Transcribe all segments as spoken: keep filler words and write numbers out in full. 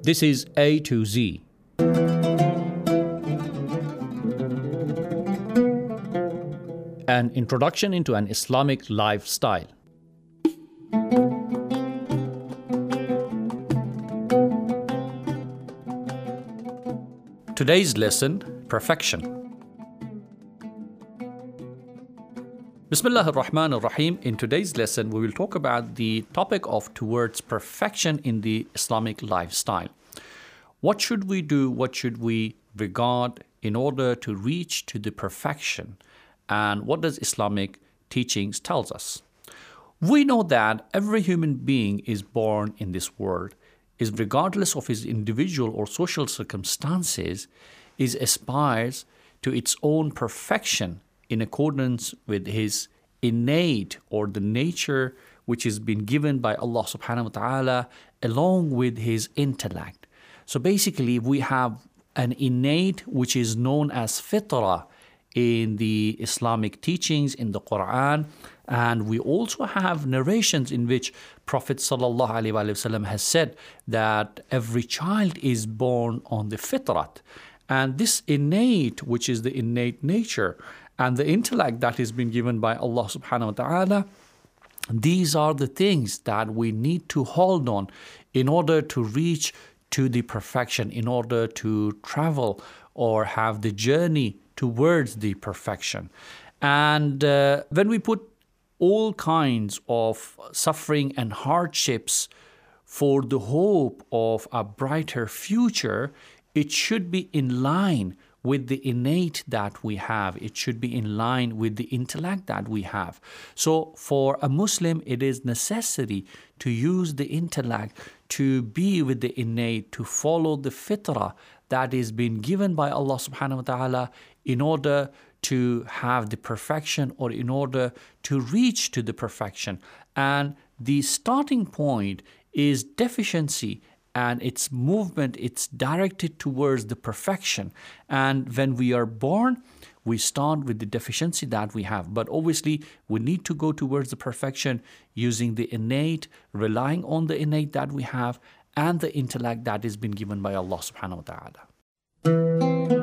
This is A to Z. An introduction into an Islamic lifestyle. Today's lesson, perfection. Bismillah ar-Rahman ar-Rahim. In today's lesson, we will talk about the topic of towards perfection in the Islamic lifestyle. What should we do? What should we regard in order to reach to the perfection? And what does Islamic teachings tells us? We know that every human being is born in this world, is regardless of his individual or social circumstances, is aspires to its own perfection in accordance with his innate or the nature which has been given by Allah subhanahu wa ta'ala along with his intellect. So basically we have an innate which is known as fitrah in the Islamic teachings in the Quran, and we also have narrations in which Prophet sallallahu alaihi wasallam has said that every child is born on the fitrat, and this innate, which is the innate nature and the intellect that has been given by Allah subhanahu wa ta'ala, these are the things that we need to hold on in order to reach to the perfection, in order to travel or have the journey towards the perfection. And uh, when we put all kinds of suffering and hardships for the hope of a brighter future, it should be in line with the innate that we have. It should be in line with the intellect that we have. So for a Muslim, it is necessary to use the intellect to be with the innate, to follow the fitrah that is being given by Allah subhanahu wa ta'ala in order to have the perfection or in order to reach to the perfection. And the starting point is deficiency, and its movement, it's directed towards the perfection. And when we are born, we start with the deficiency that we have. But obviously, we need to go towards the perfection using the innate, relying on the innate that we have, and the intellect that has been given by Allah subhanahu wa ta'ala.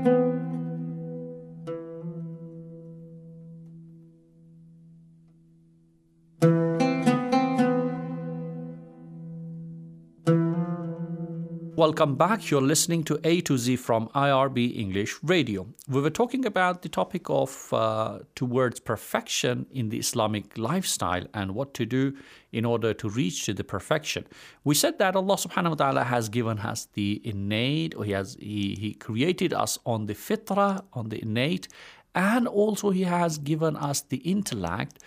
Welcome back. You're listening to A to Z from I R B English Radio. We were talking about the topic of uh, towards perfection in the Islamic lifestyle and what to do in order to reach to the perfection. We said that Allah subhanahu wa ta'ala has given us the innate, or he has he, he created us on the fitrah, on the innate, and also he has given us the intellect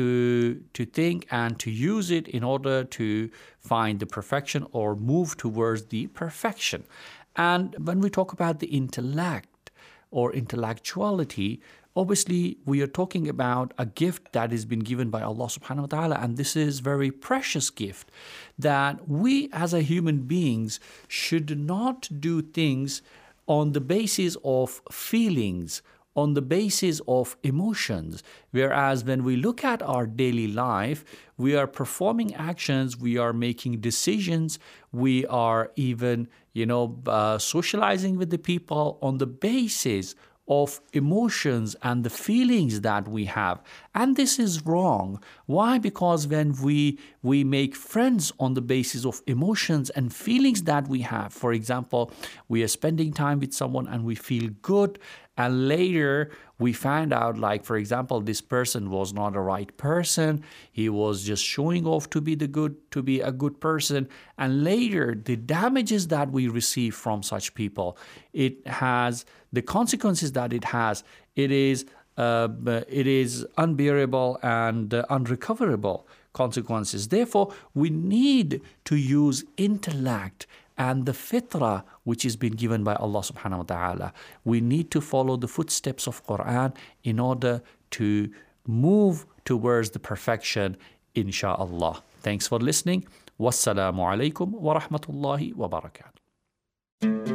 to to think and to use it in order to find the perfection or move towards the perfection. And when we talk about the intellect or intellectuality, obviously we are talking about a gift that has been given by Allah subhanahu wa ta'ala, and this is very precious gift that we as a human beings should not do things on the basis of feelings, on the basis of emotions. Whereas when we look at our daily life, we are performing actions, we are making decisions, we are even, you know, uh, socializing with the people on the basis of emotions and the feelings that we have. And this is wrong. Why? Because when we we make friends on the basis of emotions and feelings that we have, for example, we are spending time with someone and we feel good, and later we find out, like, for example, this person was not a right person. He was just showing off to be the good, to be a good person. And later, the damages that we receive from such people, it has the consequences that it has. It is uh, it is unbearable and uh, unrecoverable consequences. Therefore, we need to use intellect and the fitrah which has been given by Allah subhanahu wa ta'ala. We need to follow the footsteps of Quran in order to move towards the perfection, insha'Allah. Thanks for listening. Wassalamu alaikum wa rahmatullahi wa barakatuh.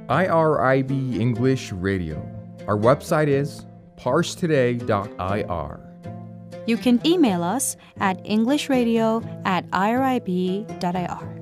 I R I B English Radio. Our website is parse today dot I R. You can email us at englishradio at irib dot I R.